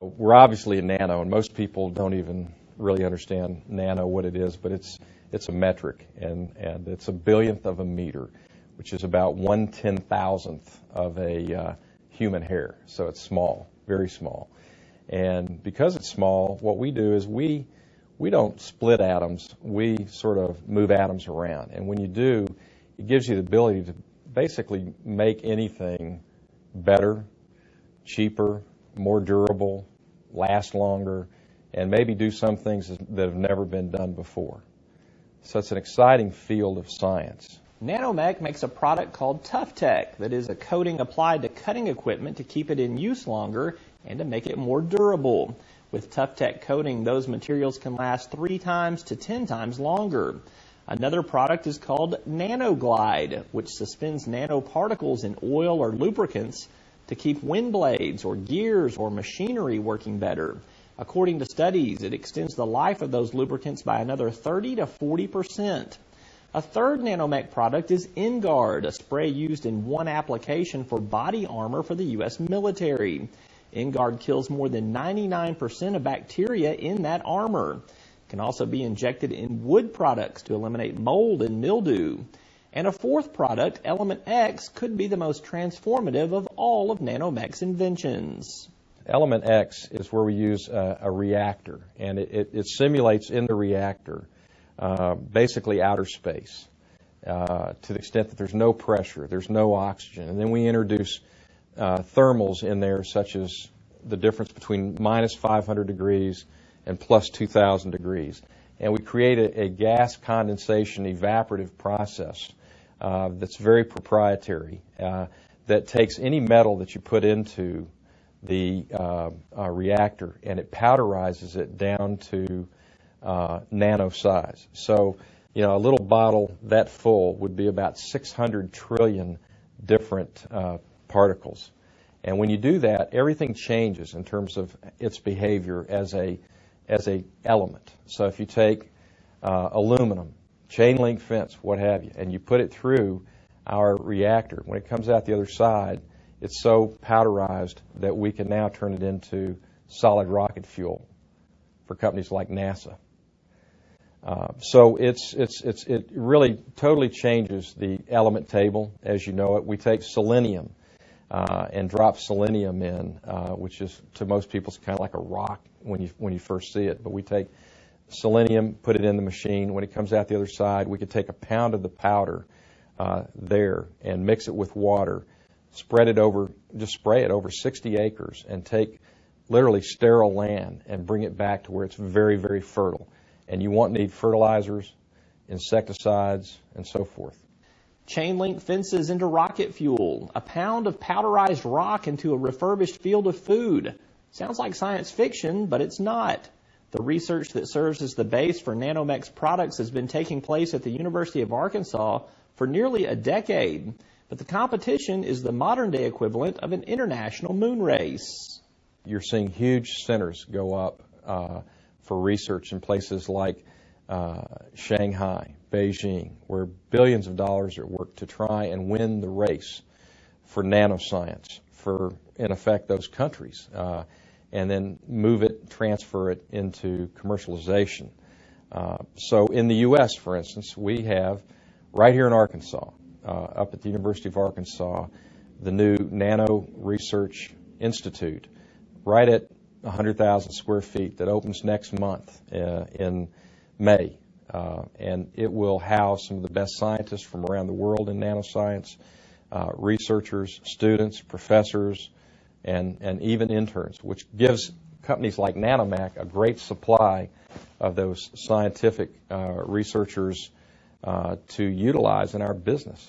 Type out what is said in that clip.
We're obviously in nano, and most people don't even really understand nano, what it is, but it's a metric, and it's a billionth of a meter, which is about 1/10,000th of a human hair. So it's small, very small. And because it's small, what we do is we don't split atoms, we sort of move atoms around. And when you do, it gives you the ability to basically make anything better, cheaper, more durable, last longer, and maybe do some things that have never been done before. So it's an exciting field of science. Nanomech makes a product called ToughTech that is a coating applied to cutting equipment to keep it in use longer and to make it more durable. With ToughTech coating, those materials can last 3 times to 10 times longer. Another product is called NanoGlide, which suspends nanoparticles in oil or lubricants to keep wind blades or gears or machinery working better. According to studies, it extends the life of those lubricants by another 30 to 40%. A third Nanomech product is N-Guard, a spray used in one application for body armor for the U.S. military. N-Guard kills more than 99% of bacteria in that armor. It can also be injected in wood products to eliminate mold and mildew. And a fourth product, Element X, could be the most transformative of all of Nanomech's inventions. Element X is where we use a reactor, and it simulates in the reactor basically outer space to the extent that there's no pressure, there's no oxygen. And then we introduce thermals in there, such as the difference between minus 500 degrees and plus 2,000 degrees. And we create a gas condensation evaporative process that's very proprietary, that takes any metal that you put into the reactor and it powderizes it down to nano size. So, a little bottle that full would be about 600 trillion different particles. And when you do that, everything changes in terms of its behavior as a element. So if you take aluminum, chain link fence, what have you, and you put it through our reactor, when it comes out the other side, it's so powderized that we can now turn it into solid rocket fuel for companies like NASA. So it really totally changes the element table as you know it. We take selenium and drop selenium in, which is to most people it's kind of like a rock when you first see it. But we take selenium, put it in the machine. When it comes out the other side, we could take a pound of the powder there and mix it with water, spray it over 60 acres, and take literally sterile land and bring it back to where it's very, very fertile. And you won't need fertilizers, insecticides, and so forth. Chain link fences into rocket fuel, a pound of powderized rock into a refurbished field of food. Sounds like science fiction, but it's not. The research that serves as the base for Nanomech's products has been taking place at the University of Arkansas for nearly a decade. But the competition is the modern-day equivalent of an international moon race. You're seeing huge centers go up for research in places like Shanghai, Beijing, where billions of dollars are at work to try and win the race for nanoscience for, in effect, those countries, and then move it, transfer it into commercialization. So in the U.S., for instance, we have right here in Arkansas, up at the University of Arkansas, the new Nano Research Institute, right at 100,000 square feet, that opens next month in May. And it will house some of the best scientists from around the world in nanoscience, researchers, students, professors, and even interns, which gives companies like Nanomech a great supply of those scientific researchers to utilize in our business.